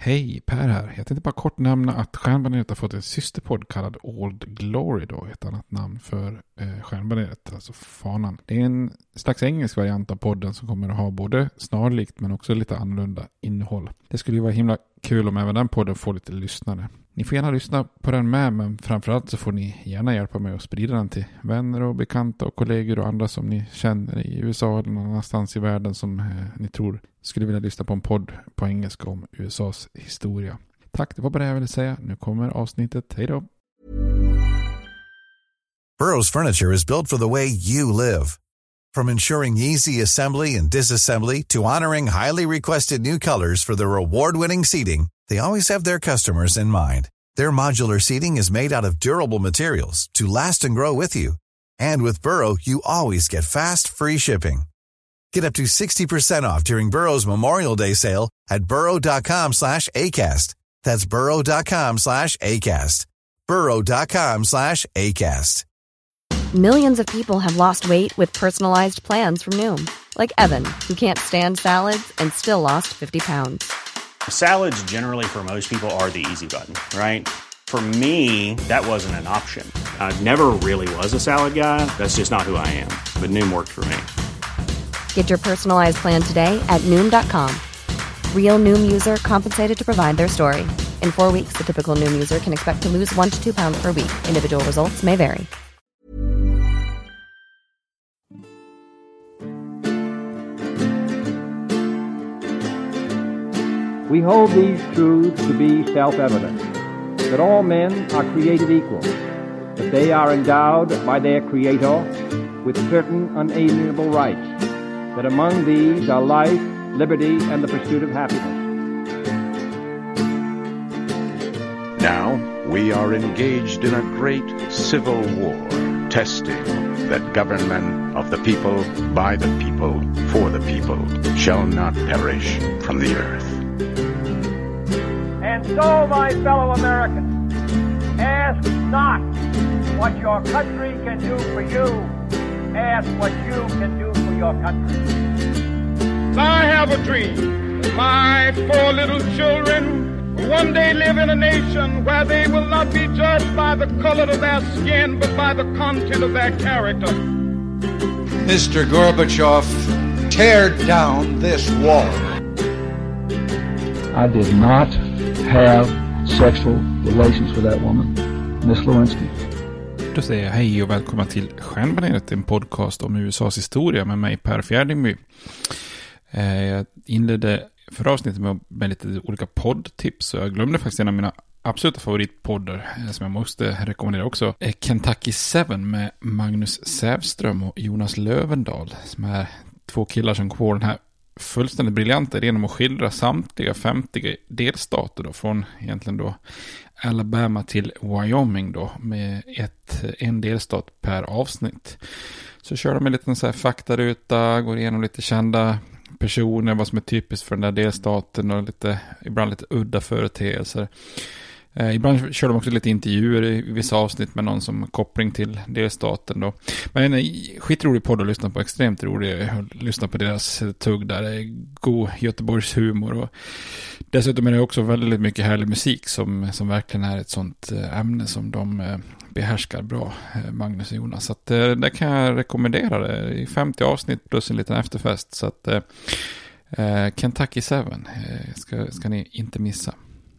Hej, Per här. Jag tänkte bara kort nämna att Stjärnbaneret har fått en systerpodd kallad Old Glory då, ett annat namn för Stjärnbaneret, alltså fanan. Det är en slags engelsk variant av podden som kommer att ha både snarlikt men också lite annorlunda innehåll. Det skulle ju vara himla kul om även den podden får lite lyssnare. Ni får gärna lyssna på den med, men framförallt så får ni gärna hjälpa mig att sprida den till vänner och bekanta och kollegor och andra som ni känner i USA eller någon annanstans i världen som ni tror skulle vilja lyssna på en podd på engelska om USAs historia. Tack, det var bara det jag ville säga. Nu kommer avsnittet. Hej då! Burrow's furniture is built for the way you live. From ensuring easy assembly and disassembly to honoring highly requested new colors for their award-winning seating, they always have their customers in mind. Their modular seating is made out of durable materials to last and grow with you. And with Burrow, you always get fast, free shipping. Get up to 60% off during Burrow's Memorial Day sale at burrow.com/ACAST. That's burrow.com/ACAST. burrow.com/ACAST. Millions of people have lost weight with personalized plans from Noom. Like Evan, who can't stand salads and still lost 50 pounds. Salads generally for most people are the easy button, right? For me, that wasn't an option. I never really was a salad guy. That's just not who I am. But Noom worked for me. Get your personalized plan today at Noom.com. Real Noom user compensated to provide their story. In 4 weeks, the typical Noom user can expect to lose 1 to 2 pounds per week. Individual results may vary. We hold these truths to be self-evident, that all men are created equal, that they are endowed by their Creator with certain unalienable rights, that among these are life, liberty, and the pursuit of happiness. Now we are engaged in a great civil war, testing that government of the people, by the people, for the people, shall not perish from the earth. And so, my fellow Americans, ask not what your country can do for you. Ask what you can do for your country. I have a dream. My 4 little children will one day live in a nation where they will not be judged by the color of their skin, but by the content of their character. Mr. Gorbachev, tear down this wall. I did not have sexual relations with that woman, Miss Lewinsky. Då säger jag hej och välkomna till Stjärnbaneret, en podcast om USAs historia med mig Per Fjärdingby. Jag inledde förra avsnittet med lite olika poddtips och jag glömde faktiskt en av mina absoluta favoritpoddar som jag måste rekommendera också. Kentucky 7 med Magnus Sävström och Jonas Lövendal, som är 2 killar som går den här fullständigt briljanta genom att skildra samtliga 50 delstater då, från egentligen då Alabama till Wyoming då, med en delstat per avsnitt. Så kör de en liten så här faktaruta, går igenom lite kända personer, vad som är typiskt för den där delstaten och ibland lite udda företeelser. Ibland kör de också lite intervjuer i vissa avsnitt med någon som har koppling till delstaten då. Men en skitrolig podd att lyssna på, extremt rolig att lyssna på deras tugg där. Det är god Göteborgs humor och dessutom är det också väldigt mycket härlig musik som verkligen är ett sånt ämne som de behärskar bra, Magnus och Jonas. Så att det kan jag rekommendera det i 50 avsnitt plus en liten efterfest. Så att Kentucky 7 ska ni inte missa.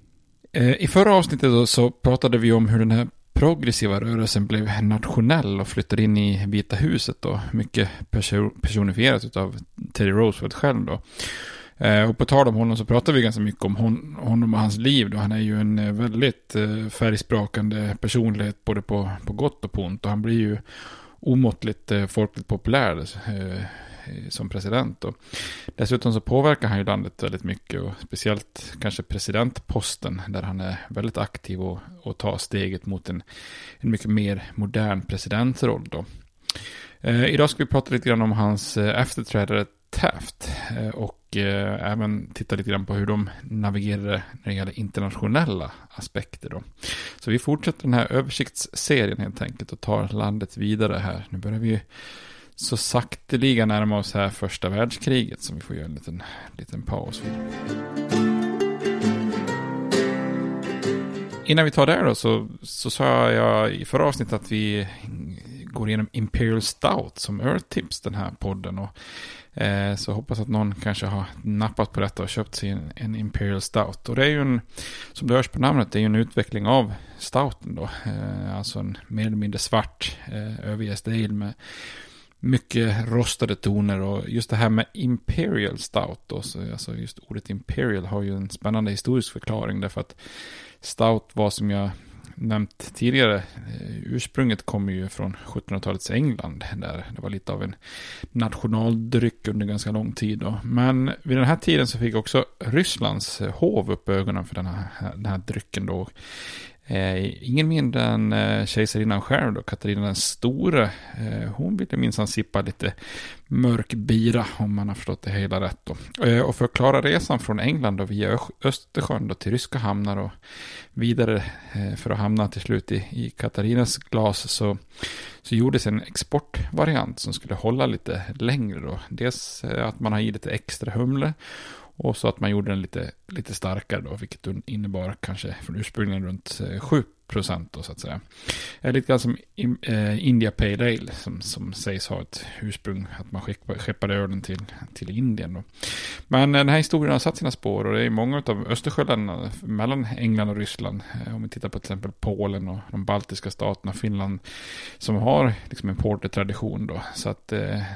I förra avsnittet då så pratade vi om hur den här progressiva rörelsen blev nationell och flyttade in i Vita huset då, mycket personifierat av Teddy Roosevelt själv då. Och på tal om honom så pratar vi ganska mycket om honom och hans liv då. Han är ju en väldigt färgsprakande personlighet både på gott och på ont, och han blir ju omåttligt folkligt populär som president. Och dessutom så påverkar han ju landet väldigt mycket, och speciellt kanske presidentposten där han är väldigt aktiv och tar steget mot en mycket mer modern presidentroll då. Idag ska vi prata lite grann om hans efterträdare Taft och även titta lite grann på hur de navigerade när det gäller internationella aspekter då. Så vi fortsätter den här översiktsserien helt enkelt och tar landet vidare här. Nu börjar vi så sakteliga närma oss här första världskriget, som vi får göra en liten paus vid. Innan vi tar det då så sa jag i förra avsnittet att vi går igenom Imperial Stout som öltips den här podden. Och, så hoppas att någon kanske har nappat på detta och köpt sig en Imperial Stout. Och det är ju en, som det hörs på namnet, det är ju en utveckling av stouten då. Alltså en mer eller mindre svart överjäst ale med mycket rostade toner. Och just det här med Imperial Stout då, så alltså just ordet Imperial har ju en spännande historisk förklaring, därför att Stout var, som jag nämnt tidigare, ursprunget kommer ju från 1700-talets England, där det var lite av en nationaldryck under ganska lång tid då. Men vid den här tiden så fick också Rysslands hov upp ögonen för den här drycken då. Ingen mindre än kejsarinnan själv då, Katarina den store. Hon ville minsann sippa lite mörk bira, om man har förstått det hela rätt då. Och för att klara resan från England då via Östersjön då till ryska hamnar och vidare för att hamna till slut i Katarinas glas, så gjordes en exportvariant som skulle hålla lite längre då. Dels att man har i lite extra humle, och så att man gjorde den lite starkare då, vilket innebar kanske från ursprungligen runt 7% då, så att säga. Lite grann som India Pale Ale som sägs ha ett ursprung, att man skeppade ölen till Indien då. Men den här historien har satt sina spår, och det är många av Östersjöländerna mellan England och Ryssland, om vi tittar på till exempel Polen och de baltiska staterna, Finland, som har liksom en portertradition då. Så att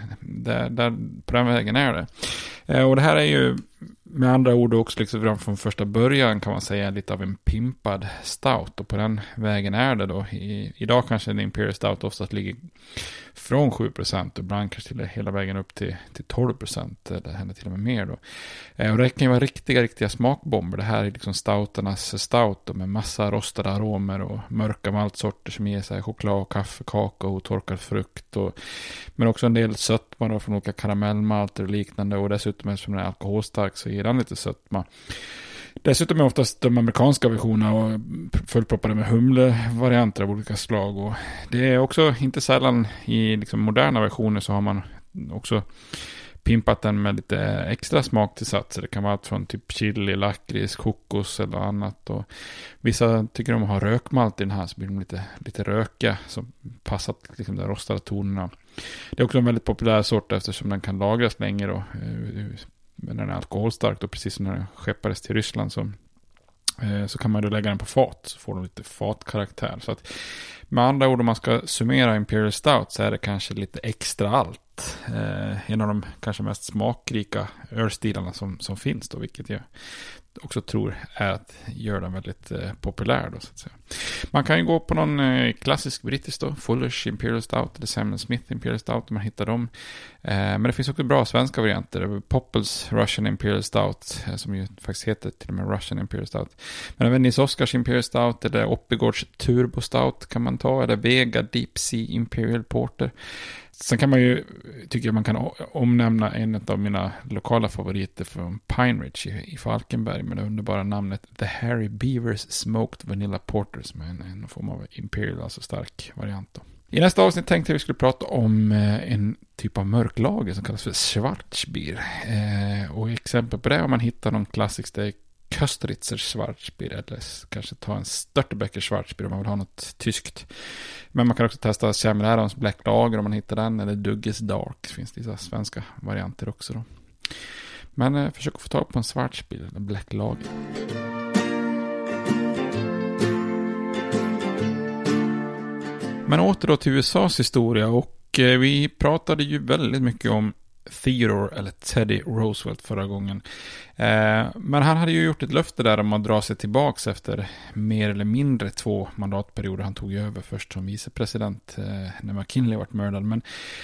där på den vägen är det. Och det här är ju med andra ord också liksom från första början, kan man säga, lite av en pimpad stout, och på den vägen är det då. Idag kanske en Imperial Stout oftast ligger från 7% och ibland kanske till hela vägen upp till 12%, eller händer till och med mer då. Och det kan ju vara riktiga smakbomber. Det här är liksom stouternas stout då, med massa rostade aromer och mörka maltsorter som ger sig choklad, kaffe, kakao och torkad frukt, men också en del sötma då från olika karamellmalter och liknande, och dessutom eftersom den är alkoholstark så ger den lite sötma. Dessutom är oftast de amerikanska versionerna och fullproppade med humlevarianter av olika slag, och det är också inte sällan i liksom moderna versioner så har man också pimpat den med lite extra smaktillsatser. Det kan vara allt från typ chili, lakrits, kokos eller annat, och vissa tycker om att ha rökmalt i den här, så blir de lite rökiga som passar liksom de rostade tonerna. Det är också en väldigt populär sort eftersom den kan lagras länge då. Men den är alkoholstark, och precis som när den skeppades till Ryssland så kan man då lägga den på fat, så får den lite fatkaraktär. Så att med andra ord, om man ska summera Imperial Stout, så är det kanske lite extra allt. En av de kanske mest smakrika ölstilarna som finns då, vilket jag också tror är att göra den väldigt populär då, så att säga. Man kan ju gå på någon klassisk brittisk då, Fullers Imperial Stout eller Samuel Smith Imperial Stout, om man hittar dem. Men det finns också bra svenska varianter. Poppels Russian Imperial Stout, som ju faktiskt heter till och med Russian Imperial Stout. Men även Nils Oskars Imperial Stout, eller Oppigårds Turbo Stout kan man ta, eller Vega Deep Sea Imperial Porter. Sen kan man ju, tycker jag man kan omnämna en av mina lokala favoriter från Pine Ridge i Falkenberg, med det underbara namnet The Harry Beavers Smoked Vanilla Porter, som är en form av Imperial, alltså stark variant då. I nästa avsnitt tänkte jag vi skulle prata om en typ av mörklager som kallas för Schwarzbier. Och exempel på det, om man hittar någon klassisk, det är Köstritzer Schwarzbier, eller kanske ta en Störtebecker Schwarzbier om man vill ha något tyskt. Men man kan också testa Samuel Adams Black Lager om man hittar den, eller Dugges Dark. Det finns vissa svenska varianter också då. Men försök att få tag på en Schwarzbier eller Black Lager. Men åter då till USAs historia, och vi pratade ju väldigt mycket om Theodore eller Teddy Roosevelt förra gången. Men han hade ju gjort ett löfte där om att dra sig tillbaks efter mer eller mindre 2 mandatperioder. Han tog ju över först som vicepresident när McKinley varit mördad. Men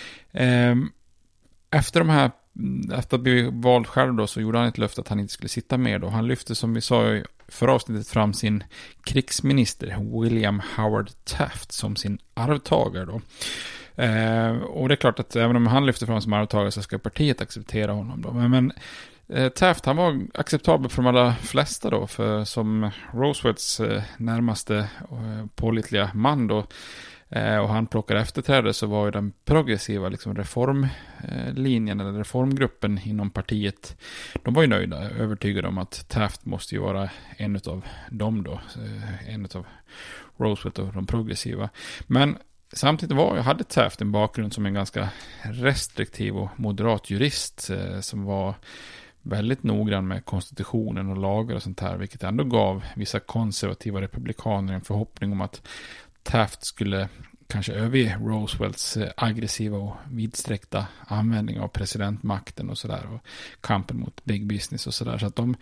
efter att bli vald själv då, så gjorde han ett löfte att han inte skulle sitta mer då. Han lyfte, som vi sa i förra avsnittet, fram sin krigsminister William Howard Taft som sin arvtagare då. Och det är klart att även om han lyfter fram som arvtagare så ska partiet acceptera honom då. Men Taft, han var acceptabel för de allra flesta då, för som Roosevelts närmaste pålitliga man då, Och han plockar efterträdare, så var ju den progressiva liksom reformlinjen eller reformgruppen inom partiet, de var ju nöjda, övertygade om att Taft måste ju vara en av dem då, en av Roosevelt och de progressiva. Men samtidigt hade Taft en bakgrund som en ganska restriktiv och moderat jurist som var väldigt noggrann med konstitutionen och lagar och sånt här, vilket ändå gav vissa konservativa republikaner en förhoppning om att Taft skulle kanske överge Roosevelts aggressiva och vidsträckta användning av presidentmakten och sådär, och kampen mot big business och sådär. Så att de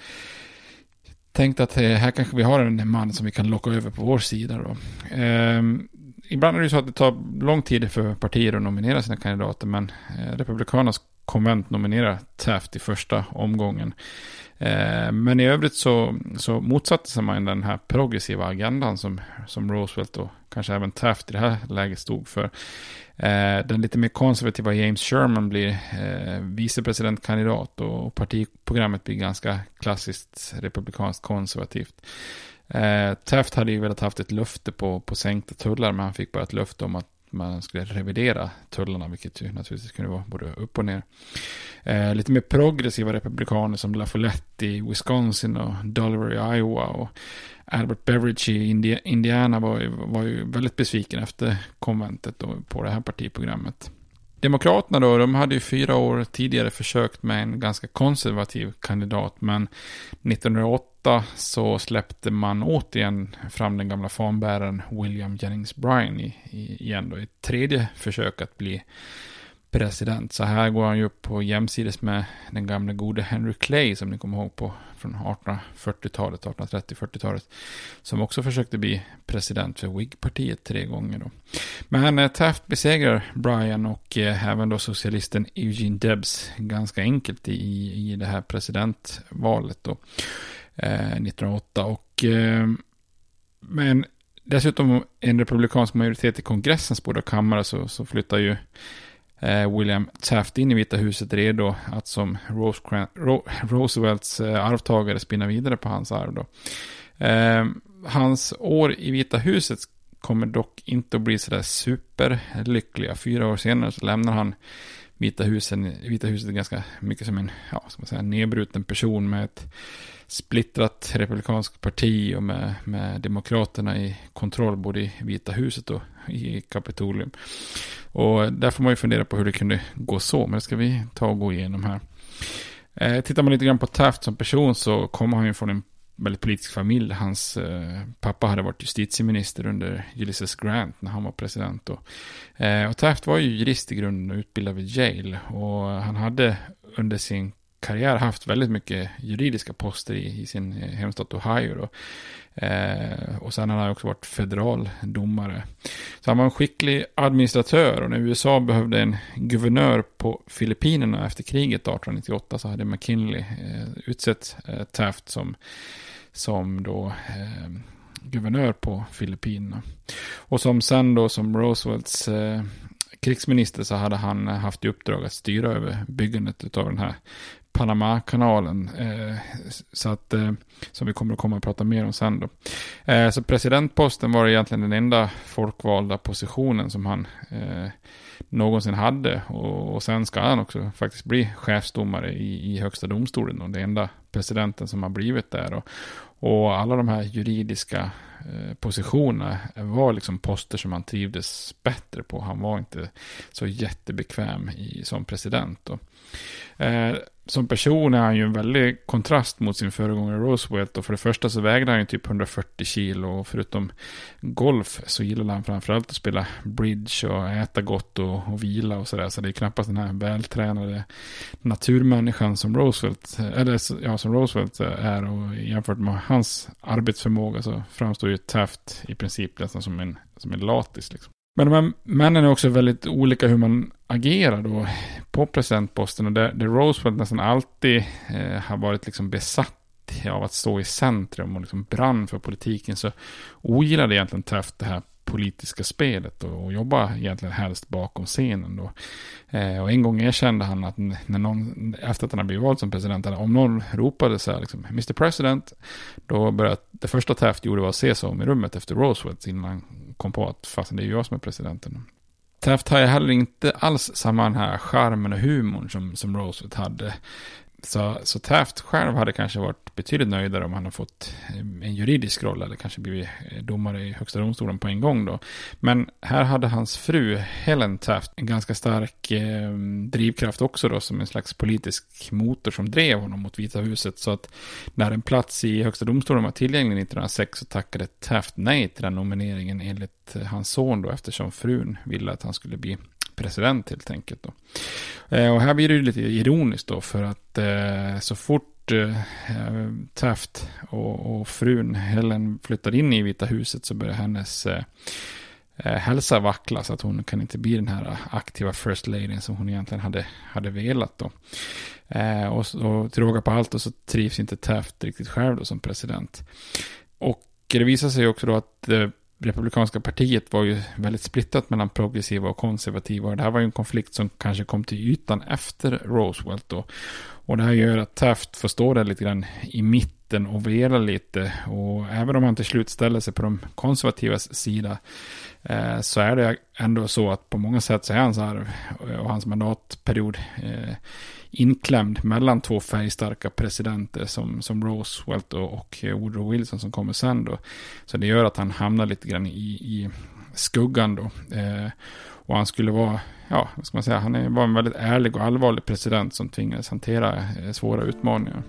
tänkte att här kanske vi har en man som vi kan locka över på vår sida då. Ibland är det ju så att det tar lång tid för partier att nominera sina kandidater, men republikanernas konvent nominerar Taft i första omgången. Men i övrigt så motsatte sig man den här progressiva agendan som Roosevelt och kanske även Taft i det här läget stod för. Den lite mer konservativa James Sherman blir vicepresidentkandidat, och partiprogrammet blir ganska klassiskt republikanskt konservativt. Taft hade ju velat haft ett löfte på sänkta tullar, men han fick bara ett löfte om att man skulle revidera tullarna, vilket ju naturligtvis kunde vara både upp och ner. Lite mer progressiva republikaner som LaFollette i Wisconsin och Dolliver i Iowa och Albert Beveridge i Indiana var ju väldigt besviken efter konventet då, på det här partiprogrammet. Demokraterna då, de hade ju 4 år tidigare försökt med en ganska konservativ kandidat, men 1908 så släppte man återigen fram den gamla fanbäraren William Jennings Bryan igen då, i ett tredje försök att bli president. Så här går han ju upp på jämsides med den gamla gode Henry Clay, som ni kommer ihåg från 1840-talet, 1830-40-talet, som också försökte bli president för Whig-partiet 3 gånger då. Men Taft besegrar Bryan och även då socialisten Eugene Debs ganska enkelt i det här presidentvalet då 1908, och men dessutom en republikansk majoritet i kongressens båda kammare så flyttar ju William Taft in i Vita huset redo att som Roosevelts arvtagare spinna vidare på hans arv då. Hans år i Vita huset kommer dock inte att bli sådär superlyckliga. 4 år senare så lämnar han Vita huset ganska mycket som en nedbruten person med ett splittrat republikanskt parti och med demokraterna i kontroll både i Vita huset och i Kapitolium. Och där får man ju fundera på hur det kunde gå så, men det ska vi ta och gå igenom här. Tittar man lite grann på Taft som person så kommer han ju från en väldigt politisk familj. Hans pappa hade varit justitieminister under Ulysses Grant när han var president. Och Taft var ju jurist i grunden och utbildad vid Yale, och han hade under sin karriär haft väldigt mycket juridiska poster i sin hemstat Ohio då. Och sen har han också varit federal domare. Så han var en skicklig administratör, och när USA behövde en guvernör på Filippinerna efter kriget 1898 så hade McKinley utsett Taft som då guvernör på Filippinerna. Och som sen då som Roosevelts krigsminister så hade han haft i uppdrag att styra över byggandet av den här Panama-kanalen, så att som vi kommer att komma och prata mer om sen då. Så presidentposten var egentligen den enda folkvalda positionen som han någonsin hade, och sen ska han också faktiskt bli chefsdomare i högsta domstolen, och det enda presidenten som har blivit där. Och alla de här juridiska positionerna var liksom poster som han trivdes bättre på. Han var inte så jättebekväm som president då. Som person är han ju en väldig kontrast mot sin föregångare Roosevelt, och för det första så vägde han ju typ 140 kilo, och förutom golf så gillade han framförallt att spela bridge och äta gott och vila och sådär, så det är knappast den här vältränade naturmänniskan som Roosevelt är, och jämfört med hans arbetsförmåga så framstår ju Taft i princip nästan som en latis liksom. Men de här männen är också väldigt olika hur man agerar då på presidentposten, och där Roosevelt nästan alltid har varit liksom besatt av att stå i centrum och liksom brann för politiken, så ogillade egentligen Taft det här politiska spelet och jobba egentligen helst bakom scenen då. Och en gång erkände han att när någon, efter att han hade blivit vald som president, om någon ropade så här liksom, Mr. President, då började det första Taft gjorde var att se sig om i rummet efter Roosevelt innan han kom på att fast det är jag som är presidenten. Taft har heller inte alls samma den här charmen och humorn som Roosevelt hade. Så Taft själv hade kanske varit betydligt nöjdare om han hade fått en juridisk roll eller kanske blivit domare i högsta domstolen på en gång då. Men här hade hans fru Helen Taft en ganska stark drivkraft också då, som en slags politisk motor som drev honom mot Vita huset. Så att när en plats i högsta domstolen var tillgänglig 1906 så tackade Taft nej till den nomineringen enligt hans son då, eftersom frun ville att han skulle bli president helt enkelt då. Och här blir det lite ironiskt då, för att så fort Taft och frun Helen flyttade in i Vita huset så började hennes hälsa vackla, så att hon kan inte bli den här aktiva first lady som hon egentligen hade velat då. Och till råga på allt och så trivs inte Taft riktigt själv då som president. Och det visar sig också då att Republikanska partiet var ju väldigt splittrat mellan progressiva och konservativa, och det här var ju en konflikt som kanske kom till ytan efter Roosevelt då. Och det här gör att Taft får stå där lite grann i mitten och vela lite, och även om han till slut ställer sig på de konservativas sida så är det ändå så att på många sätt så är hans arv och hans mandatperiod inklämd mellan två färgstarka presidenter som Roosevelt och Woodrow Wilson som kommer sen då. Så det gör att han hamnar lite grann i skuggan då. Och han skulle vara, ja, vad ska man säga, han var en väldigt ärlig och allvarlig president som tvingades hantera svåra utmaningar.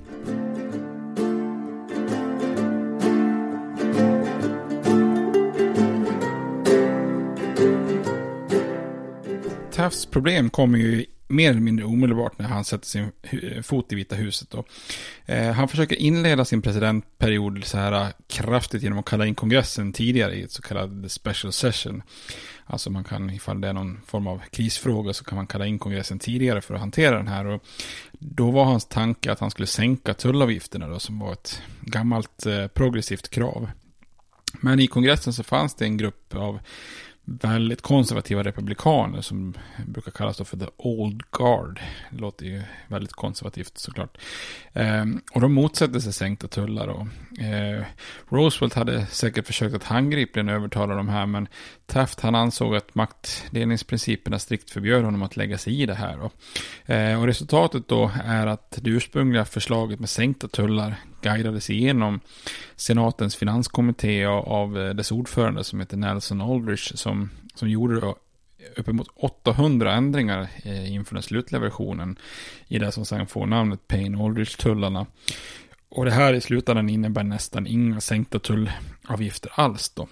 Tafts problem kommer ju mer eller mindre omedelbart när han sätter sin fot i Vita huset då. Han försöker inleda sin presidentperiod så här kraftigt genom att kalla in kongressen tidigare i ett så kallat special session. Alltså man kan, ifall det är någon form av krisfråga, så kan man kalla in kongressen tidigare för att hantera den här. Och då var hans tanke att han skulle sänka tullavgifterna då, som var ett gammalt progressivt krav. Men i kongressen så fanns det en grupp av väldigt konservativa republikaner som brukar kallas då för the old guard. Det låter ju väldigt konservativt såklart. Och de motsätter sig sänkta tullar då. Roosevelt hade säkert försökt att handgripligen övertala de här, men Taft han ansåg att maktdelningsprinciperna strikt förbjöd honom att lägga sig i det här då. Och resultatet då är att det ursprungliga förslaget med sänkta tullar guidades igenom senatens finanskommitté av dess ordförande som heter Nelson Aldrich, som gjorde då uppemot 800 ändringar inför den slutliga versionen i det som sedan får namnet Payne-Aldrich-tullarna. Och det här i slutändan innebär nästan inga sänkta tullavgifter alls då.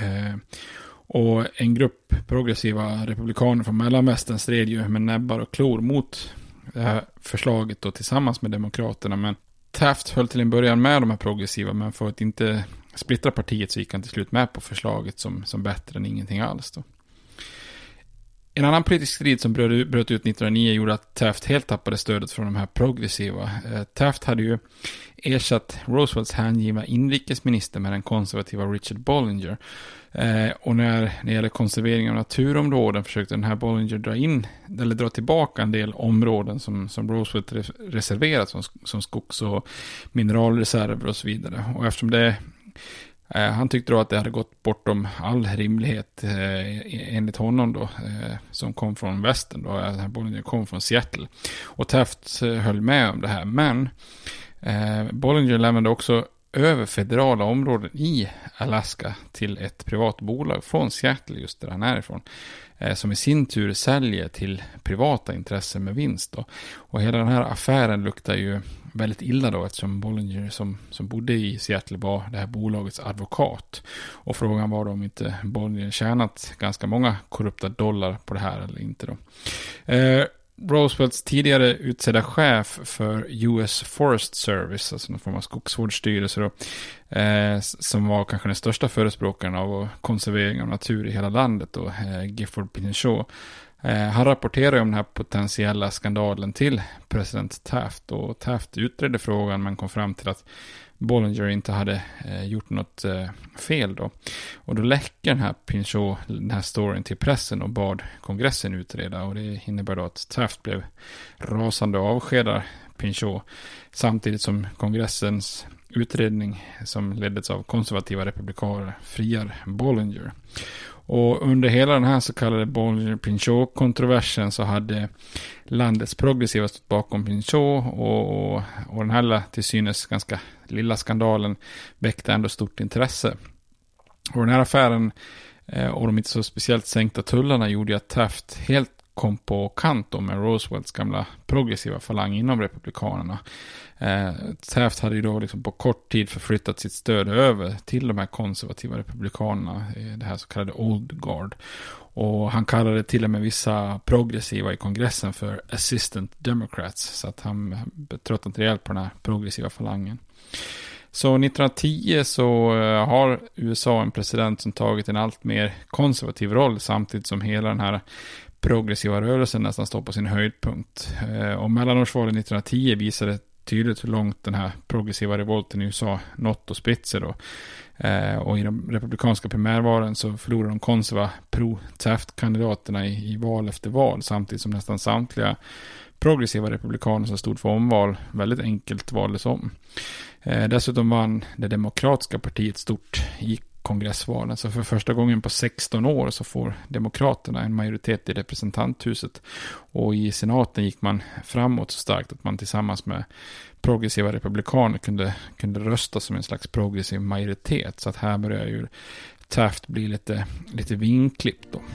Och en grupp progressiva republikaner från Mellanvästern stred ju med näbbar och klor mot det här förslaget då, tillsammans med demokraterna, men Taft höll till en början med de här progressiva, men för att inte splittra partiet så gick han till slut med på förslaget som bättre än ingenting alls då. En annan politisk strid som bröt ut 1909 gjorde att Taft helt tappade stödet från de här progressiva. Taft hade ju ersatt Roosevelts hängivna inrikesminister med den konservativa Richard Bollinger. Och när det gäller konservering av naturområden försökte den här Bollinger dra tillbaka en del områden som Roosevelt reserverat som skogs- och mineralreserver och så vidare. Och eftersom han tyckte då att det hade gått bortom all rimlighet enligt honom då, som kom från västern då, den här Bollinger kom från Seattle. Och Taft höll med om det här, men Bollinger lämnade också över federala områden i Alaska till ett privat bolag från Seattle, just där han är ifrån, som i sin tur säljer till privata intressen med vinst då. Och hela den här affären luktar ju väldigt illa då, eftersom Bollinger som bodde i Seattle var det här bolagets advokat. Och frågan var då om inte Bollinger tjänat ganska många korrupta dollar på det här eller inte då. Roosevelts tidigare utsedda chef för US Forest Service, alltså någon form av skogsvårdsstyrelse då, som var kanske den största förespråkaren av konservering av natur i hela landet då, Gifford Pinchot. Han rapporterade om den här potentiella skandalen till president Taft, och Taft utredde frågan men kom fram till att Bollinger inte hade gjort något fel då. Och då läcker den här Pinchot den här storyn till pressen och bad kongressen utreda, och det innebär då att Taft blev rasande och avskedar Pinchot samtidigt som kongressens utredning som leddes av konservativa republikaner friar Bollinger. Och under hela den här så kallade Bollinger-Pinchot-kontroversen så hade landets progressiva stått bakom Pinchot, och den här till synes ganska lilla skandalen väckte ändå stort intresse. Och den här affären och de inte så speciellt sänkta tullarna gjorde att Taft helt kom på kant med Roosevelts gamla progressiva falang inom republikanerna. Taft hade ju då liksom på kort tid förflyttat sitt stöd över till de här konservativa republikanerna, det här så kallade Old Guard. Och han kallade till och med vissa progressiva i kongressen för assistant democrats, så att han betröttade rejält på den här progressiva falangen. Så 1910 så har USA en president som tagit en allt mer konservativ roll, samtidigt som hela den här progressiva rörelsen nästan står på sin höjdpunkt. Och mellanårsvalet 1910 visade tydligt hur långt den här progressiva revolten i USA nått och spritser då. Och i de republikanska primärvalen så förlorade de konserva pro-Taft-kandidaterna i val efter val, samtidigt som nästan samtliga progressiva republikaner som stod för omval väldigt enkelt valdes om. Dessutom vann det demokratiska partiet stort i kongressvalen, så för första gången på 16 år så får demokraterna en majoritet i representanthuset, och i senaten gick man framåt så starkt att man tillsammans med progressiva republikaner kunde rösta som en slags progressiv majoritet, så att här börjar ju Taft bli lite vinklippt då.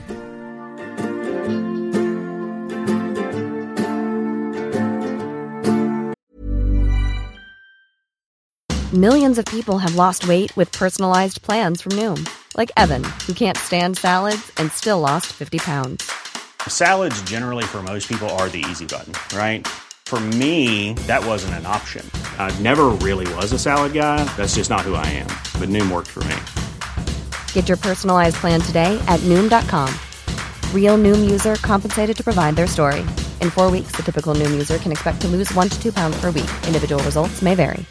Millions of people have lost weight with personalized plans from Noom. Like Evan, who can't stand salads and still lost 50 pounds. Salads generally for most people are the easy button, right? For me, that wasn't an option. I never really was a salad guy. That's just not who I am. But Noom worked for me. Get your personalized plan today at Noom.com. Real Noom user compensated to provide their story. In 4 weeks, the typical Noom user can expect to lose 1 to 2 pounds per week. Individual results may vary.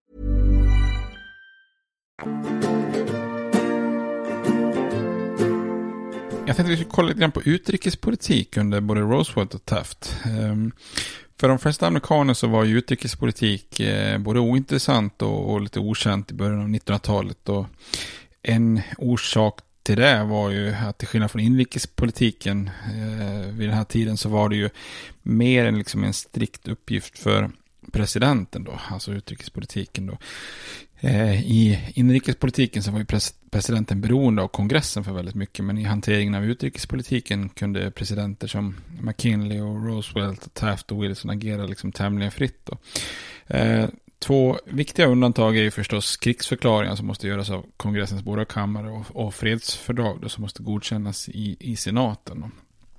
Jag tänkte vi skulle kolla lite grann på utrikespolitik under både Roosevelt och Taft. För de flesta amerikaner så var ju utrikespolitik både ointressant och lite okänt i början av 1900-talet. Och en orsak till det var ju att till skillnad från inrikespolitiken vid den här tiden så var det ju mer än liksom en strikt uppgift för presidenten då, alltså utrikespolitiken då. I inrikespolitiken så var ju presidenten beroende av kongressen för väldigt mycket, men i hanteringen av utrikespolitiken kunde presidenter som McKinley och Roosevelt och Taft och Wilson agera liksom tämligen fritt då. Två viktiga undantag är ju förstås krigsförklaringar som måste göras av kongressens båda kammare och fredsfördrag då, som måste godkännas i senaten.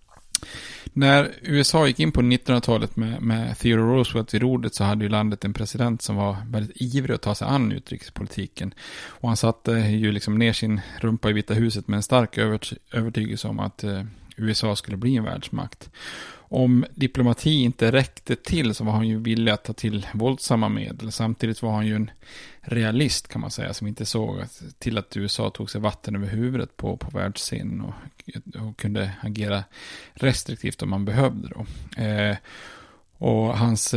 När USA gick in på 1900-talet med Theodore Roosevelt vid rodret så hade ju landet en president som var väldigt ivrig att ta sig an utrikespolitiken. Och han satte ju liksom ner sin rumpa i Vita huset med en stark övertygelse om att USA skulle bli en världsmakt. Om diplomati inte räckte till så var han ju villig att ta till våldsamma medel. Samtidigt var han ju en realist kan man säga, som inte såg till att USA tog sig vatten över huvudet på världsscenen och kunde agera restriktivt om man behövde då. Och hans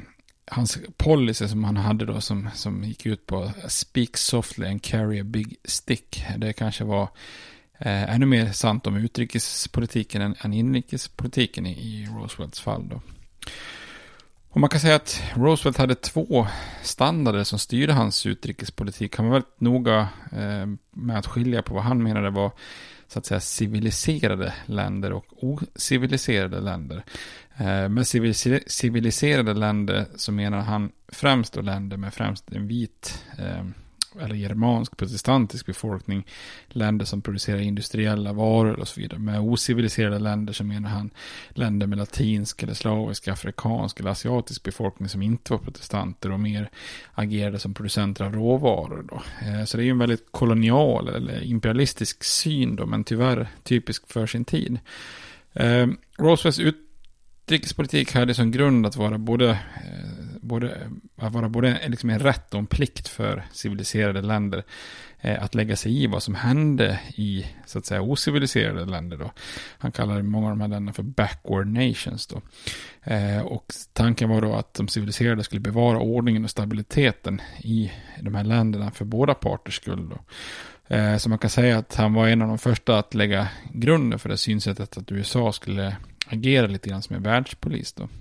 policy som han hade då som gick ut på speak softly and carry a big stick, det kanske var ännu mer sant om utrikespolitiken än inrikespolitiken i Roosevelts fall då. Och man kan säga att Roosevelt hade 2 standarder som styrde hans utrikespolitik. Han var väldigt noga med att skilja på vad han menade var så att säga civiliserade länder och ociviliserade länder. Med civiliserade länder så menar han främst då länder med främst en vit eller germansk protestantisk befolkning, länder som producerar industriella varor och så vidare. Med ociviliserade länder så menar han länder med latinsk eller slavisk, afrikansk eller asiatisk befolkning som inte var protestanter och mer agerade som producenter av råvaror då. Så det är ju en väldigt kolonial eller imperialistisk syn då, men tyvärr typisk för sin tid. Roosevelts utrikespolitik hade som grund att vara både vara både liksom en rätt och en plikt för civiliserade länder att lägga sig i vad som hände i så att säga ociviliserade länder då. Han kallar många av de här länderna för backward nations då. Och tanken var då att de civiliserade skulle bevara ordningen och stabiliteten i de här länderna för båda parters skull då. Så man kan säga att han var en av de första att lägga grunden för det synsättet att USA skulle agera lite grann som en världspolis då.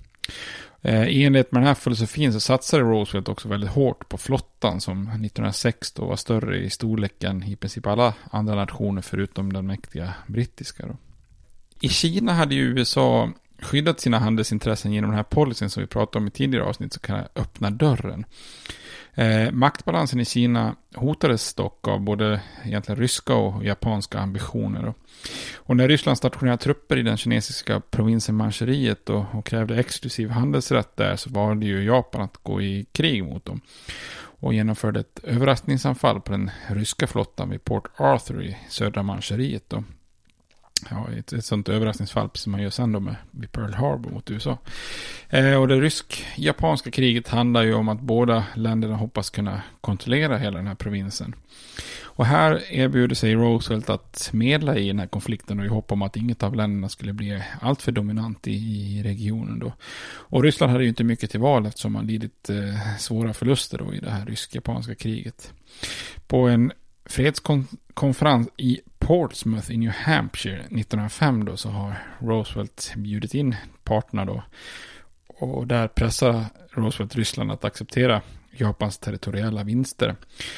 I enlighet med den här filosofin så satsade Roosevelt också väldigt hårt på flottan som 1906 då var större i storleken i princip alla andra nationer förutom den mäktiga brittiska då. I Kina hade ju USA skyddat sina handelsintressen genom den här policyn som vi pratade om i tidigare avsnitt, så kan jag öppna dörren. Maktbalansen i Kina hotades dock av både egentligen ryska och japanska ambitioner. Och när Ryssland stationerade trupper i den kinesiska provinsen Manchuriet och krävde exklusiv handelsrätt där, så valde ju Japan att gå i krig mot dem. Och genomförde ett överraskningsanfall på den ryska flottan vid Port Arthur i södra Manchuriet då. Ja, ett sånt överraskningsfall som man gör sen då med Pearl Harbor mot USA. Och det rysk-japanska kriget handlar ju om att båda länderna hoppas kunna kontrollera hela den här provinsen. Och här erbjuder sig Roosevelt att medla i den här konflikten och i hopp om att inget av länderna skulle bli allt för dominant i regionen då. Och Ryssland hade ju inte mycket till val eftersom man lidit svåra förluster då i det här rysk-japanska kriget. På en fredskonferens i Portsmouth i New Hampshire 1905 då, så har Roosevelt bjudit in parterna då. Och där pressar Roosevelt Ryssland att acceptera Japans territoriella vinster.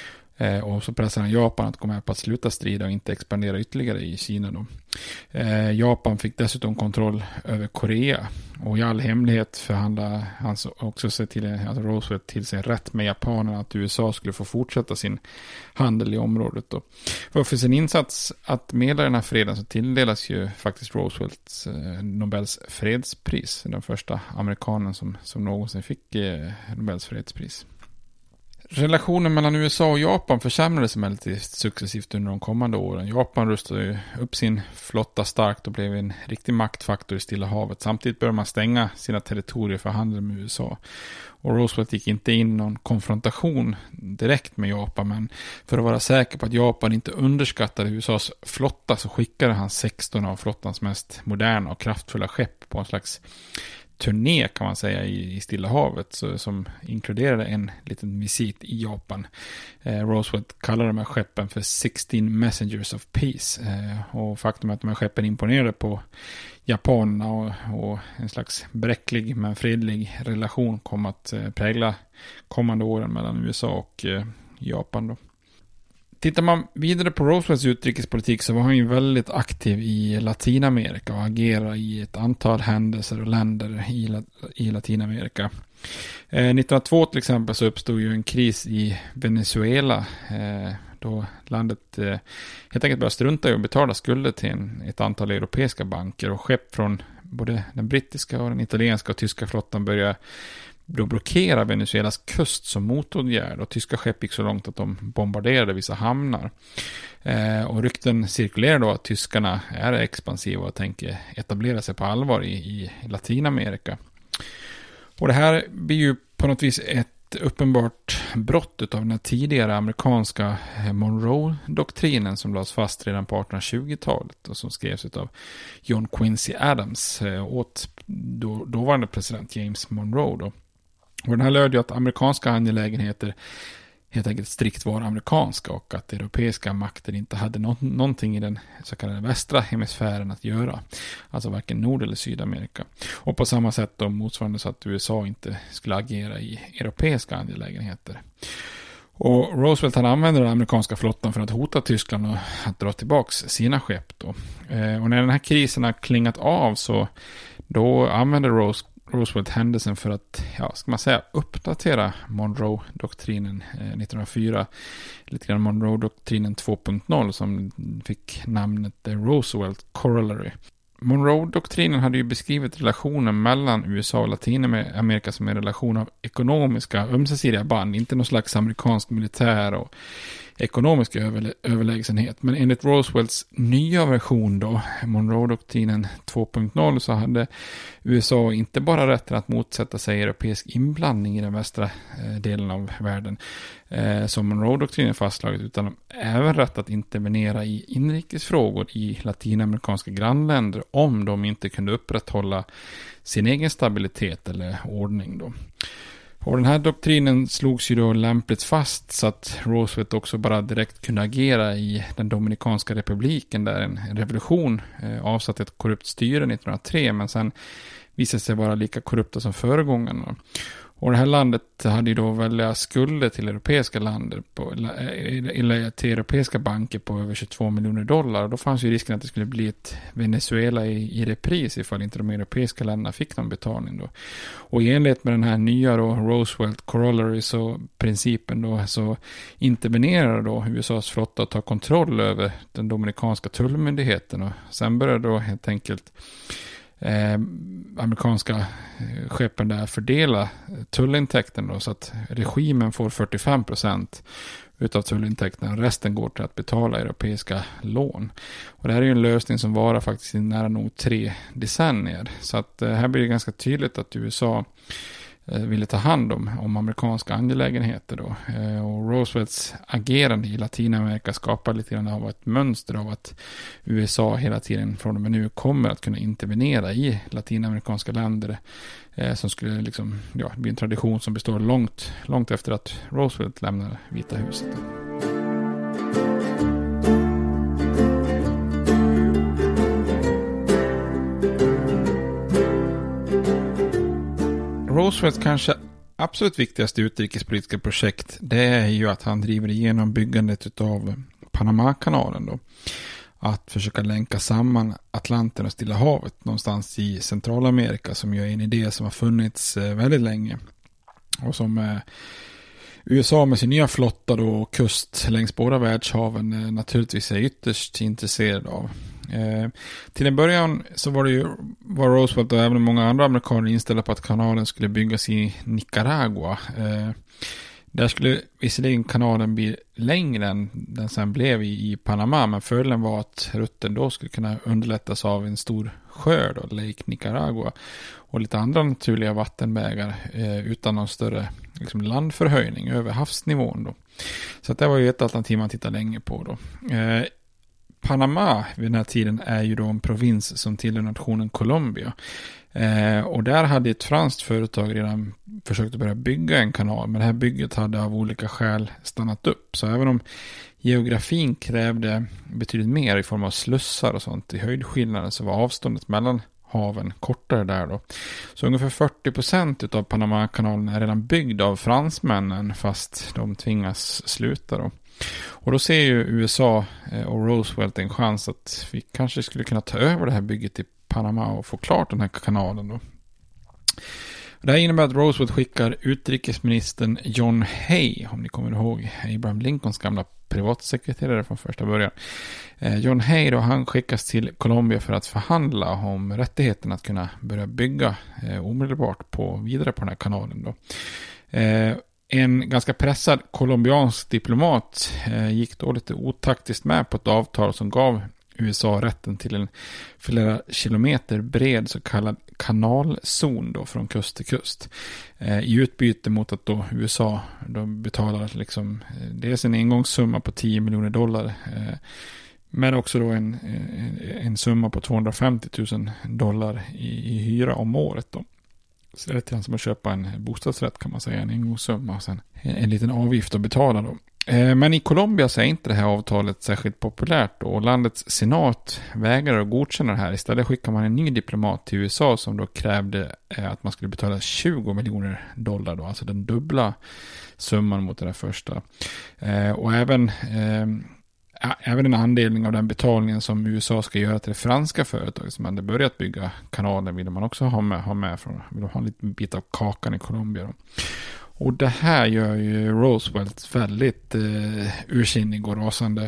Och så pressar han Japan att gå med på att sluta strida och inte expandera ytterligare i Kina då. Japan fick dessutom kontroll över Korea. Och i all hemlighet förhandlade han också sig till att Roosevelt till sig rätt med japanerna att USA skulle få fortsätta sin handel i området då. För sin insats att medla den här freden så tilldelas ju faktiskt Roosevelt Nobels fredspris. Den första amerikanen som någonsin fick Nobels fredspris. Relationen mellan USA och Japan försämrades emellertid successivt under de kommande åren. Japan rustade ju upp sin flotta starkt och blev en riktig maktfaktor i Stilla havet. Samtidigt började man stänga sina territorier för handel med USA. Och Roosevelt gick inte in någon konfrontation direkt med Japan, men för att vara säker på att Japan inte underskattade USAs flotta så skickade han 16 av flottans mest moderna och kraftfulla skepp på en slags turné kan man säga i Stilla havet, som inkluderade en liten visit i Japan. Roosevelt kallade de här skeppen för 16 Messengers of Peace. Och faktum är att de här skeppen imponerade på japanerna och en slags bräcklig men fredlig relation kom att prägla kommande åren mellan USA och Japan då. Tittar man vidare på Roosevelts utrikespolitik så var han ju väldigt aktiv i Latinamerika och agerade i ett antal händelser och länder i Latinamerika. 1902 till exempel så uppstod ju en kris i Venezuela då landet helt enkelt började strunta i att betala skulder till ett antal europeiska banker, och skepp från både den brittiska och den italienska och tyska flottan började då blockera Venezuelas kust som motåtgärd, och tyska skepp gick så långt att de bombarderade vissa hamnar. Och rykten cirkulerar då att tyskarna är expansiva och tänker etablera sig på allvar i Latinamerika. Och det här blir ju på något vis ett uppenbart brott av den tidigare amerikanska Monroe-doktrinen som lades fast redan på 1820-talet och som skrevs av John Quincy Adams åt dåvarande president James Monroe då. Och den här löd ju att amerikanska angelägenheter helt enkelt strikt var amerikanska och att europeiska makter inte hade någonting i den så kallade västra hemisfären att göra. Alltså varken Nord- eller Sydamerika. Och på samma sätt då motsvarande så att USA inte skulle agera i europeiska angelägenheter. Och Roosevelt han använde den amerikanska flottan för att hota Tyskland och att dra tillbaks sina skepp då. Och när den här krisen har klingat av så då använde Roosevelt händelsen för att, ska man säga, uppdatera Monroe-doktrinen 1904. Lite grann Monroe-doktrinen 2.0 som fick namnet The Roosevelt Corollary. Monroe-doktrinen hade ju beskrivit relationen mellan USA och Latinamerika som en relation av ekonomiska ömsesidiga band, inte någon slags amerikansk militär och ekonomisk överlägsenhet. Men enligt Roosevelts nya version då, Monroe-doktrinen 2.0, så hade USA inte bara rätten att motsätta sig europeisk inblandning i den västra delen av världen som Monroe-doktrinen fastslagit, utan även rätt att intervenera i inrikesfrågor i latinamerikanska grannländer om de inte kunde upprätthålla sin egen stabilitet eller ordning då. Och den här doktrinen slogs ju då lämpligt fast så att Roosevelt också bara direkt kunde agera i den Dominikanska republiken där en revolution avsatte ett korrupt styre 1903, men sen visade sig vara lika korrupta som föregångarna. Och det här landet hade ju då väldiga skulder till europeiska till europeiska banker på över $22 miljoner. Och då fanns ju risken att det skulle bli ett Venezuela i repris ifall inte de europeiska länderna fick någon betalning då. Och i enlighet med den här nya då Roosevelt Corollary så principen då, så intervenerar då USAs flotta att ta kontroll över den dominikanska tullmyndigheten, och sen började då helt enkelt amerikanska skeppen där fördela tullintäkten då, så att regimen får 45% utav tullintäkten. Resten går till att betala europeiska lån. Och det här är ju en lösning som varar faktiskt i nära nog 3 decennier. Så att här blir det ganska tydligt att USA ville ta hand om amerikanska angelägenheter då. Och Roosevelts agerande i Latinamerika skapar lite grann av ett mönster av att USA hela tiden från och med nu kommer att kunna intervenera i latinamerikanska länder som skulle liksom, bli en tradition som består långt efter att Roosevelt lämnar Vita huset. Roosevelts kanske absolut viktigaste utrikespolitiska projekt, det är ju att han driver igenom byggandet av Panamakanalen då. Att försöka länka samman Atlanten och Stilla havet någonstans i Centralamerika, som ju är en idé som har funnits väldigt länge. Och som USA med sin nya flotta då och kust längs båda världshaven naturligtvis är ytterst intresserad av. Till en början så var Roosevelt och även många andra amerikaner inställda på att kanalen skulle byggas i Nicaragua. Där skulle visserligen kanalen bli längre än den sen blev i Panama, men fördelen var att rutten då skulle kunna underlättas av en stor sjö då, Lake Nicaragua, och lite andra naturliga vattenvägar utan någon större liksom, landförhöjning över havsnivån då. Så att det var ju ett alternativ man tittade länge på då. Panama vid den här tiden är ju då en provins som tillhör nationen Colombia. Och där hade ett franskt företag redan försökt att börja bygga en kanal, men det här bygget hade av olika skäl stannat upp. Så även om geografin krävde betydligt mer i form av slussar och sånt i höjdskillnaden, så var avståndet mellan haven kortare där då. Så ungefär 40% av Panamakanalen är redan byggd av fransmännen, fast de tvingas sluta då. Och då ser ju USA och Roosevelt en chans att vi kanske skulle kunna ta över det här bygget i Panama och få klart den här kanalen då. Det här innebär att Roosevelt skickar utrikesministern John Hay, om ni kommer ihåg Abraham Lincolns gamla privatsekreterare från första början. John Hay då, han skickas till Colombia för att förhandla om rättigheten att kunna börja bygga omedelbart vidare på den här kanalen då. En ganska pressad colombiansk diplomat gick då lite otaktiskt med på ett avtal som gav USA rätten till en flera kilometer bred så kallad kanalzon då från kust till kust. I utbyte mot att då USA då betalar liksom dels en engångssumma på $10 miljoner men också då en summa på $250 000 i hyra om året då. Så det är lite som att köpa en bostadsrätt kan man säga, en engångssumma och sen en liten avgift att betala då. Men i Colombia så är inte det här avtalet särskilt populärt då, och landets senat vägrar att godkänna det här. Istället skickar man en ny diplomat till USA som då krävde att man skulle betala $20 miljoner då, alltså den dubbla summan mot det där första. Och även en anledning av den betalningen som USA ska göra till det franska företaget som hade börjat bygga kanalen ville man också ha med för vill ha en liten bit av kakan i Colombia då. Och det här gör ju Roosevelt väldigt ursinnig och rasande.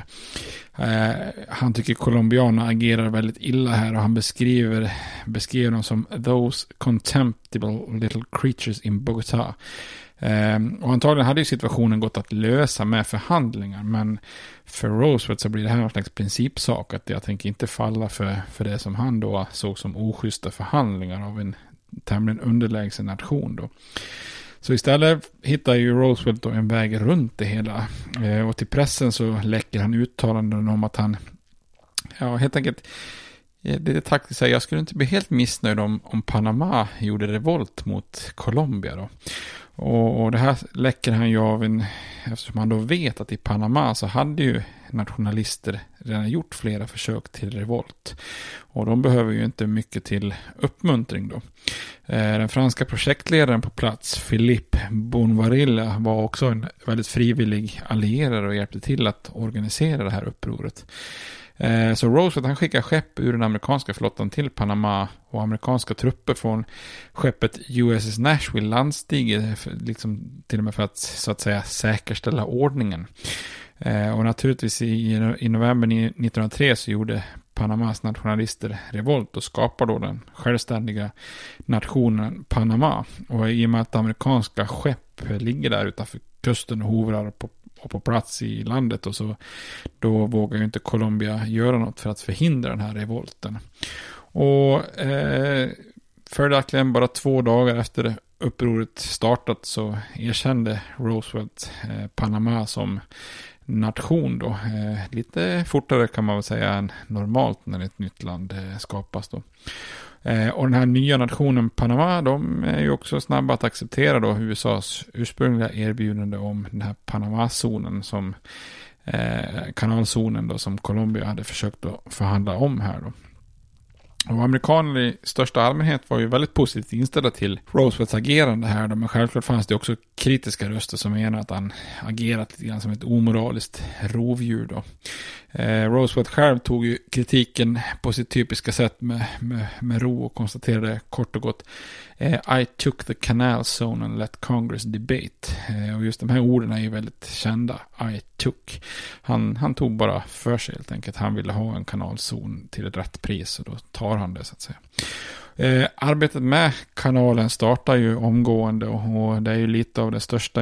Han tycker colombianerna agerar väldigt illa här, och han beskriver dem som those contemptible little creatures in Bogotá. Och antagligen hade ju situationen gått att lösa med förhandlingar, men för Roosevelt så blir det här en slags principsak, att jag tänker inte falla för det som han då såg som oschyssta förhandlingar av en tämligen underlägsen nation då. Så istället hittar ju Roosevelt då en väg runt det hela. Och till pressen så läcker han uttalanden om att han, helt enkelt, det är taktiskt säga, jag skulle inte bli helt missnöjd om Panama gjorde revolt mot Colombia då. Och det här läcker han ju av eftersom han då vet att i Panama så hade ju nationalister redan gjort flera försök till revolt. Och de behöver ju inte mycket till uppmuntring då. Den franska projektledaren på plats, Philippe Bonvarilla, var också en väldigt frivillig allierad och hjälpte till att organisera det här upproret. Så Roosevelt han skickar skepp ur den amerikanska flottan till Panama, och amerikanska trupper från skeppet USS Nashville landstiger liksom till och med för att så att säga säkerställa ordningen. Och naturligtvis i november 1903 så gjorde Panamas nationalister revolt och skapar då den självständiga nationen Panama. Och i och med att amerikanska skepp ligger där utanför kusten och hovrar på plats i landet, och så då vågar ju inte Colombia göra något för att förhindra den här revolten. Och följaktligen bara 2 dagar efter upproret startat så erkände Roosevelt Panama som nation då. Lite fortare kan man väl säga än normalt när ett nytt land skapas då. Och den här nya nationen Panama, de är ju också snabba att acceptera då USAs ursprungliga erbjudande om den här Panama-zonen som kanalzonen då som Colombia hade försökt att förhandla om här då. Och amerikaner i största allmänhet var ju väldigt positivt inställda till Roosevelts agerande här då, men självklart fanns det också kritiska röster som menar att han agerat lite grann som ett omoraliskt rovdjur då. Roosevelt själv tog ju kritiken på sitt typiska sätt med ro och konstaterade kort och gott I took the canal zone and let Congress debate. Och just de här orden är ju väldigt kända. I took. Han tog bara för sig helt enkelt. Han ville ha en kanalzon till ett rätt pris, och då tar han det så att säga. Arbetet med kanalen startar ju omgående, och det är ju lite av den största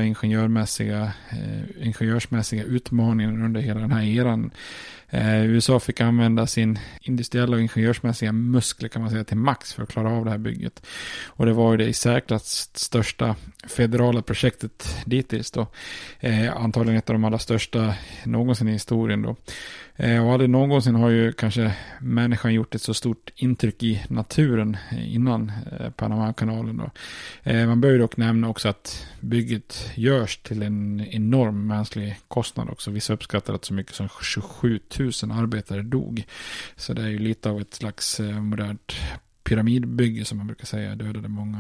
ingenjörsmässiga utmaningen under hela den här eran. USA fick använda sin industriella och ingenjörsmässiga muskler kan man säga till max för att klara av det här bygget. Och det var ju det i särklass största federala projektet dittills då. Antagligen ett av de allra största någonsin i historien då. Och aldrig någonsin har ju kanske människan gjort ett så stort intryck i naturen innan Panama-kanalen då. Man bör ju dock nämna också att bygget görs till en enorm mänsklig kostnad också. Vissa uppskattar att så mycket som 27 000 arbetare dog. Så det är ju lite av ett slags modernt pyramidbygge som man brukar säga, dödade många.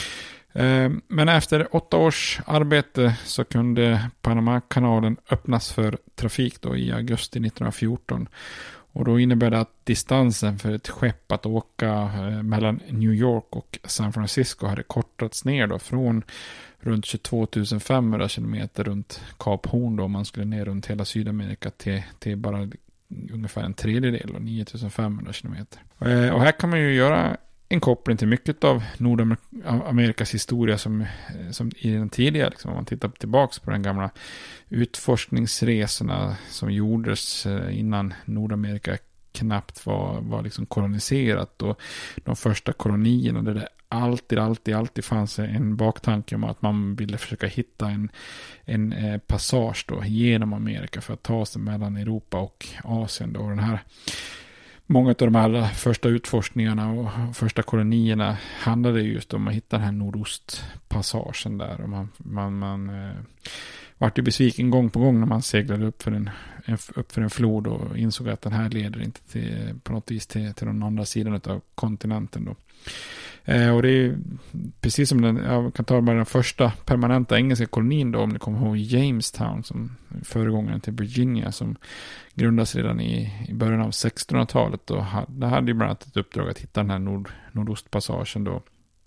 Men efter 8 års arbete så kunde Panama-kanalen öppnas för trafik då i augusti 1914. Och då innebär det att distansen för ett skepp att åka mellan New York och San Francisco hade kortats ner då från runt 22 500 kilometer runt Kap Horn då, om man skulle ner runt hela Sydamerika till bara ungefär en tredjedel, 9 500 kilometer. Och här kan man ju göra en koppling till mycket av Nordamerikas historia som i den tidigare, liksom, om man tittar tillbaks på den gamla utforskningsresorna som gjordes innan Nordamerika knappt var liksom koloniserat, och de första kolonierna där det alltid fanns en baktanke om att man ville försöka hitta en passage då genom Amerika för att ta sig mellan Europa och Asien då. Och den här, många av de allra första utforskningarna och första kolonierna handlade just om att hitta den här nordostpassagen där, och man vart ju besviken gång på gång när man seglade upp för en flod och insåg att den här leder inte på något vis till den andra sidan av kontinenten då. Och det är precis som jag kan ta bara den första permanenta engelska kolonin då, om ni kommer ihåg Jamestown som föregångaren till Virginia, som grundades redan i början av 1600-talet, och det hade ju bland annat ett uppdrag att hitta den här nordostpassagen då.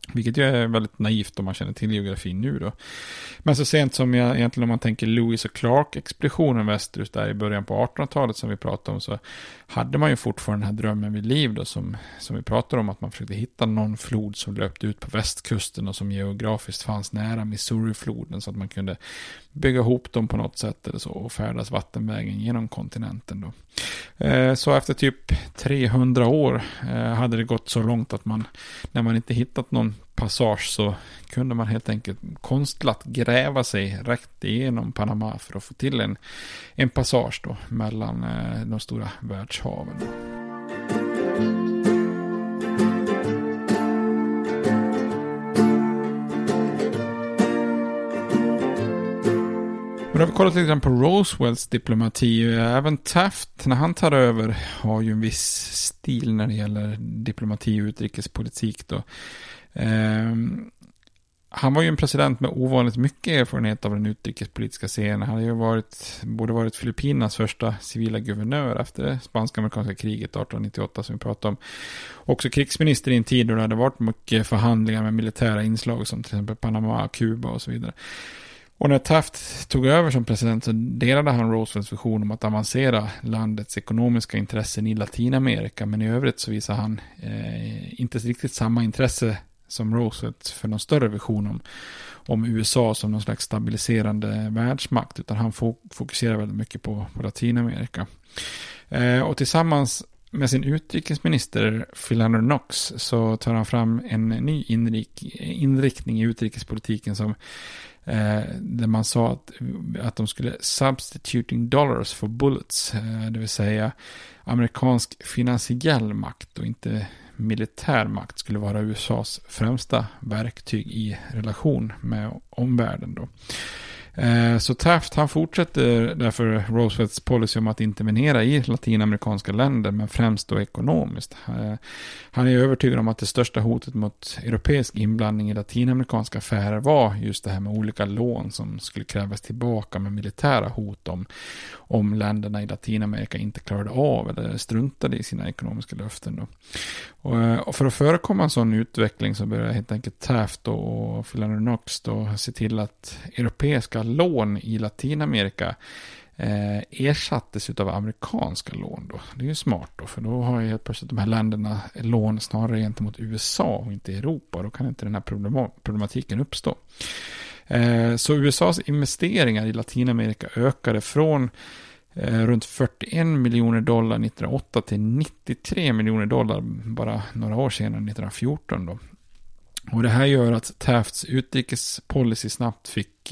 Vilket ju är väldigt naivt om man känner till geografin nu då. Men så sent som egentligen om man tänker Lewis och Clark-expeditionen västerut där i början på 1800-talet som vi pratade om, så hade man ju fortfarande den här drömmen vid liv då som vi pratar om, att man försökte hitta någon flod som löpte ut på västkusten och som geografiskt fanns nära Missouri-floden så att man kunde bygga ihop dem på något sätt eller så och färdas vattenvägen genom kontinenten då. Så efter typ 300 år hade det gått så långt att när man inte hittat någon passage så kunde man helt enkelt konstlat gräva sig rätt igenom Panama för att få till en passage då mellan de stora världshaven. Men har vi kollat lite grann på Roosevelts diplomati. Även Taft, när han tar över, har ju en viss stil när det gäller diplomati och utrikespolitik då. Han var ju en president med ovanligt mycket erfarenhet av den utrikespolitiska scenen. Han hade ju både varit Filippinas första civila guvernör efter spansk-amerikanska kriget 1898 som vi pratade om. Också krigsminister i en tid då det hade varit mycket förhandlingar med militära inslag som till exempel Panama, Kuba och så vidare. Och när Taft tog över som president så delade han Roosevelts vision om att avancera landets ekonomiska intressen i Latinamerika. Men i övrigt så visar han inte riktigt samma intresse som Roosevelt för någon större vision om USA som någon slags stabiliserande världsmakt. Utan han fokuserar väldigt mycket på Latinamerika. Och tillsammans med sin utrikesminister Philander Knox så tar han fram en ny inriktning i utrikespolitiken som där man sa att de skulle substituting dollars for bullets, det vill säga amerikansk finansiell makt och inte militär makt skulle vara USAs främsta verktyg i relation med omvärlden då. Så Taft han fortsätter därför Roosevelts policy om att intervenera i latinamerikanska länder men främst då ekonomiskt. Han är övertygad om att det största hotet mot europeisk inblandning i latinamerikanska affärer var just det här med olika lån som skulle krävas tillbaka med militära hot om länderna i Latinamerika inte klarade av eller struntade i sina ekonomiska löften då. Och för att förekomma en sån utveckling så börjar helt enkelt Taft och Philander Knox då se till att europeiska lån i Latinamerika ersattes av amerikanska lån då. Det är ju smart då, för då har ju helt plötsligt de här länderna lån snarare gentemot USA och inte Europa. Då kan inte den här problematiken uppstå. Så USAs investeringar i Latinamerika ökade från runt 41 miljoner dollar 1908 till 93 miljoner dollar bara några år senare 1914 då. Och det här gör att Tafts utrikespolicy snabbt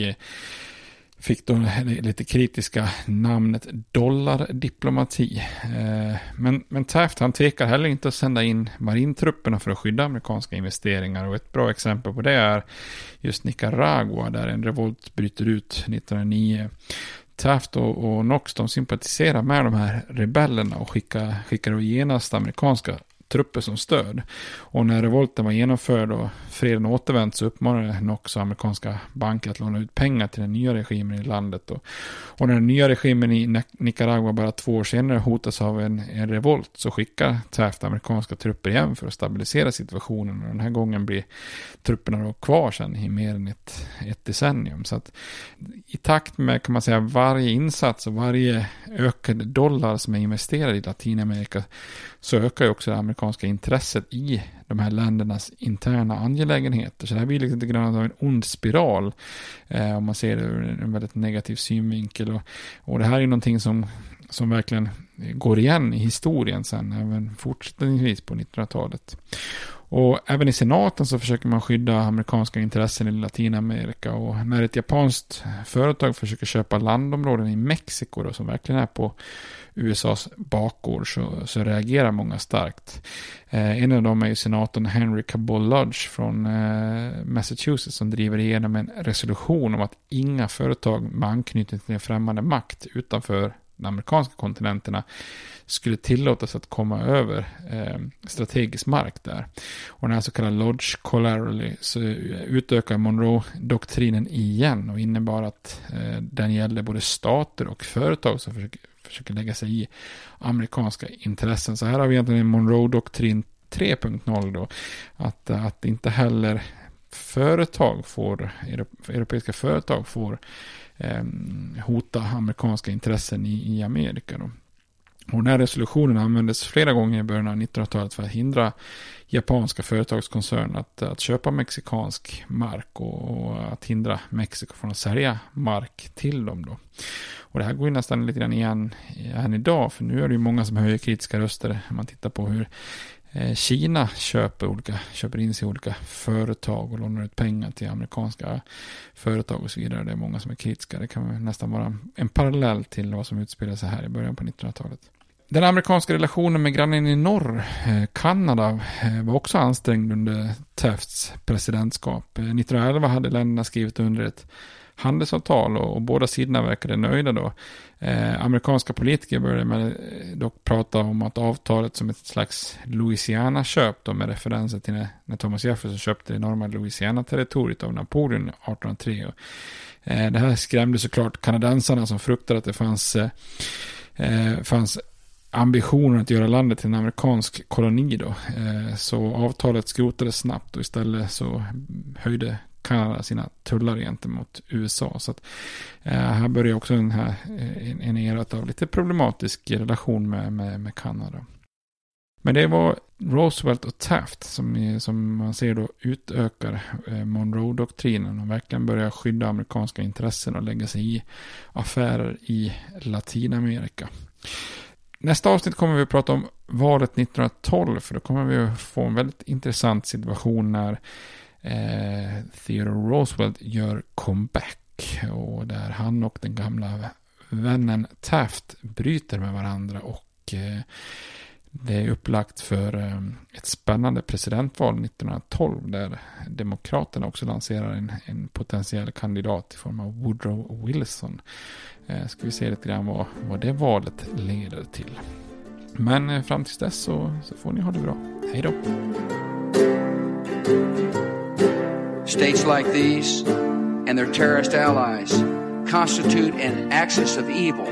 fick då lite kritiska namnet dollardiplomati. Men Taft han tvekar heller inte att sända in marintrupperna för att skydda amerikanska investeringar. Och ett bra exempel på det är just Nicaragua där en revolt bryter ut 1909. Taft och Knox de sympatiserar med de här rebellerna och skickar då genast amerikanska trupper som stöd. Och när revolten var genomförd och freden återvänt så uppmanade Knox och amerikanska banker att låna ut pengar till den nya regimen i landet. Och när den nya regimen i Nicaragua bara 2 år senare hotas av en revolt så skickar Taft amerikanska trupper igen för att stabilisera situationen. Och den här gången blir trupperna då kvar sedan i mer än ett decennium. Så att i takt med kan man säga varje insats och varje ökad dollar som är investerad i Latinamerika så ökar ju också det amerikanska intresset i de här ländernas interna angelägenheter. Så det här blir lite grann av en ond spiral om man ser det ur en väldigt negativ synvinkel. Och det här är någonting som verkligen går igen i historien sen, även fortsättningsvis på 1900-talet. Och även i senaten så försöker man skydda amerikanska intressen i Latinamerika. Och när ett japanskt företag försöker köpa landområden i Mexiko då, som verkligen är på USAs bakgård så reagerar många starkt. En av dem är ju senatorn Henry Cabot Lodge från Massachusetts som driver igenom en resolution om att inga företag med anknytning till en främmande makt utanför de amerikanska kontinenterna skulle tillåtas att komma över strategisk mark där. Och den här så kallade Lodge Collaterally så utökar Monroe-doktrinen igen och innebar att den gällde både stater och företag som försöker lägga sig i amerikanska intressen. Så här har vi egentligen en Monroe-doktrin 3.0 då, att inte heller europeiska företag får hota amerikanska intressen i Amerika då. Och den här resolutionen användes flera gånger i början av 1900-talet för att hindra japanska företagskoncerner att köpa mexikansk mark och att hindra Mexiko från att sälja mark till dem då. Och det här går ju nästan lite grann igen än idag, för nu är det ju många som höjer kritiska röster. Man tittar på hur Kina köper in sig i olika företag och lånar ut pengar till amerikanska företag och så vidare. Det är många som är kritiska. Det kan nästan vara en parallell till vad som utspelar sig här i början på 1900-talet. Den amerikanska relationen med grannen i norr, Kanada, var också ansträngd under Tafts presidentskap. 1911 hade länderna skrivit under ett handelsavtal och båda sidorna verkade nöjda då. Amerikanska politiker började dock prata om att avtalet som ett slags Louisiana-köp då, med referenser till när Thomas Jefferson köpte det enorma Louisiana-territoriet av Napoleon 1803. Det här skrämde såklart kanadensarna som fruktade att det fanns ambitionen att göra landet till en amerikansk koloni då. Så avtalet skrotades snabbt och istället så höjde Kanada sina tullar gentemot USA. Så att här börjar också en era av lite problematisk relation med Kanada. Men det var Roosevelt och Taft som man ser då utökar Monroe-doktrinen och verkligen börjar skydda amerikanska intressen och lägga sig i affärer i Latinamerika. Nästa avsnitt kommer vi att prata om valet 1912, för då kommer vi att få en väldigt intressant situation när Theodore Roosevelt gör comeback och där han och den gamla vännen Taft bryter med varandra och det är upplagt för ett spännande presidentval 1912 där demokraterna också lanserar en potentiell kandidat i form av Woodrow Wilson. Ska vi se lite grann vad det valet leder till. Men fram tills dess så får ni ha det bra. Hej då! States like these and their terrorist allies constitute an axis of evil.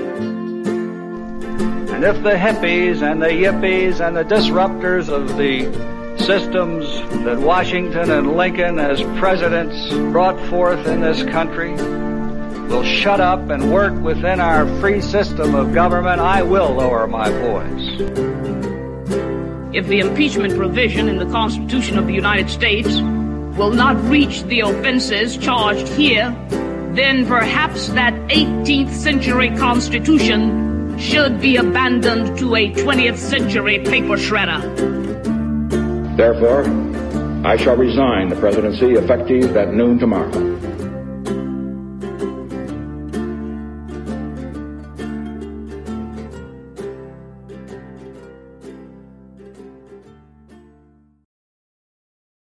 And if the hippies and the yippies and the disruptors of the systems that Washington and Lincoln as presidents brought forth in this country will shut up and work within our free system of government, I will lower my voice. If the impeachment provision in the Constitution of the United States will not reach the offenses charged here, then perhaps that 18th century Constitution should be abandoned to a 20th century paper shredder. Therefore, I shall resign the presidency effective at noon tomorrow.